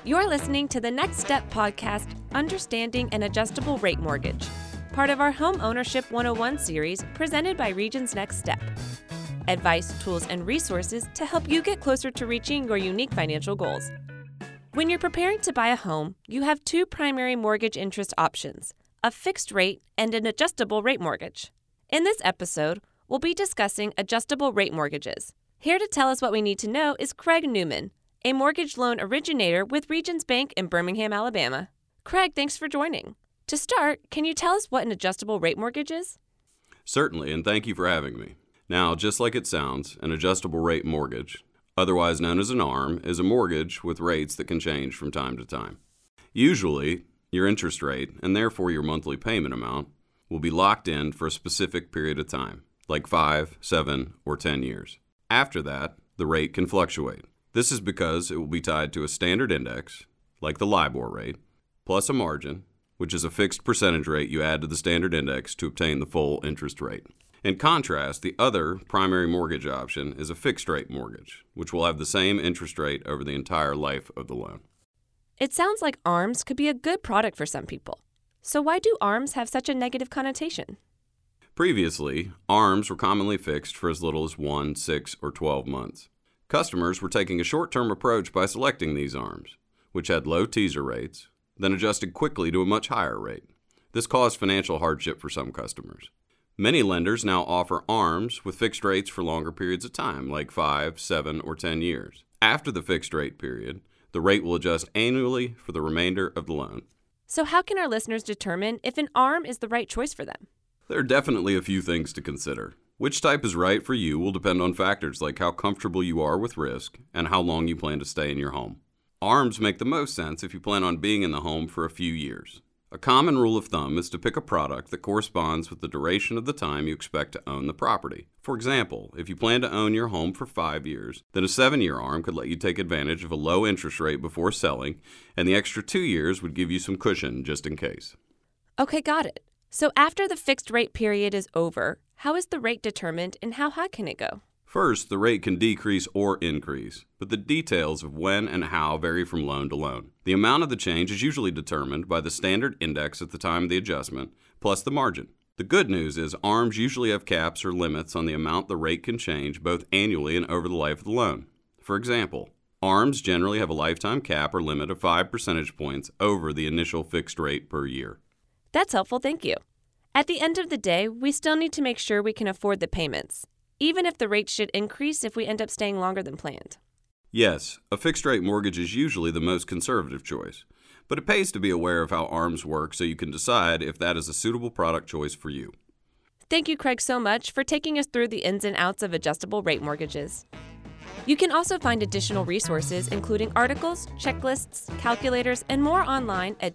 You're listening to the Next Step podcast, Understanding an Adjustable Rate Mortgage, part of our Home Ownership 101 series presented by Regions Next Step. Advice, tools, and resources to help you get closer to reaching your unique financial goals. When you're preparing to buy a home, you have two primary mortgage interest options, a fixed rate and an adjustable rate mortgage. In this episode, we'll be discussing adjustable rate mortgages. Here to tell us what we need to know is Craig Newman, a mortgage loan originator with Regions Bank in Birmingham, Alabama. Craig, thanks for joining. To start, can you tell us what an adjustable rate mortgage is? Certainly, and thank you for having me. Now, just like it sounds, an adjustable rate mortgage, otherwise known as an ARM, is a mortgage with rates that can change from time to time. Usually, your interest rate, and therefore your monthly payment amount, will be locked in for a specific period of time, like 5, 7, or 10 years. After that, the rate can fluctuate. This is because it will be tied to a standard index, like the LIBOR rate, plus a margin, which is a fixed percentage rate you add to the standard index to obtain the full interest rate. In contrast, the other primary mortgage option is a fixed rate mortgage, which will have the same interest rate over the entire life of the loan. It sounds like ARMs could be a good product for some people. So why do ARMs have such a negative connotation? Previously, ARMs were commonly fixed for as little as 1, 6, or 12 months. Customers were taking a short-term approach by selecting these ARMs, which had low teaser rates, then adjusted quickly to a much higher rate. This caused financial hardship for some customers. Many lenders now offer ARMs with fixed rates for longer periods of time, like 5, 7, or 10 years. After the fixed rate period, the rate will adjust annually for the remainder of the loan. So how can our listeners determine if an ARM is the right choice for them? There are definitely a few things to consider. Which type is right for you will depend on factors like how comfortable you are with risk and how long you plan to stay in your home. ARMs make the most sense if you plan on being in the home for a few years. A common rule of thumb is to pick a product that corresponds with the duration of the time you expect to own the property. For example, if you plan to own your home for 5 years, then a 7-year ARM could let you take advantage of a low interest rate before selling, and the extra 2 years would give you some cushion just in case. Okay, got it. So after the fixed rate period is over, how is the rate determined and how high can it go? First, the rate can decrease or increase, but the details of when and how vary from loan to loan. The amount of the change is usually determined by the standard index at the time of the adjustment, plus the margin. The good news is ARMs usually have caps or limits on the amount the rate can change both annually and over the life of the loan. For example, ARMs generally have a lifetime cap or limit of 5 percentage points over the initial fixed rate per year. That's helpful, thank you. At the end of the day, we still need to make sure we can afford the payments, even if the rate should increase if we end up staying longer than planned. Yes, a fixed-rate mortgage is usually the most conservative choice, but it pays to be aware of how ARMs work so you can decide if that is a suitable product choice for you. Thank you, Craig, so much for taking us through the ins and outs of adjustable rate mortgages. You can also find additional resources, including articles, checklists, calculators, and more online at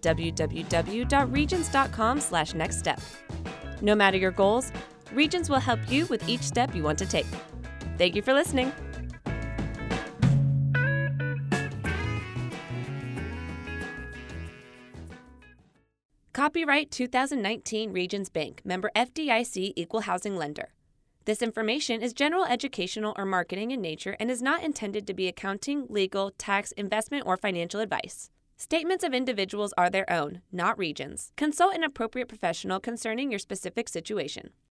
www.regions.com/nextstep. No matter your goals, Regions will help you with each step you want to take. Thank you for listening. Copyright 2019 Regions Bank, member FDIC, Equal Housing Lender. This information is general educational or marketing in nature and is not intended to be accounting, legal, tax, investment, or financial advice. Statements of individuals are their own, not Regions. Consult an appropriate professional concerning your specific situation.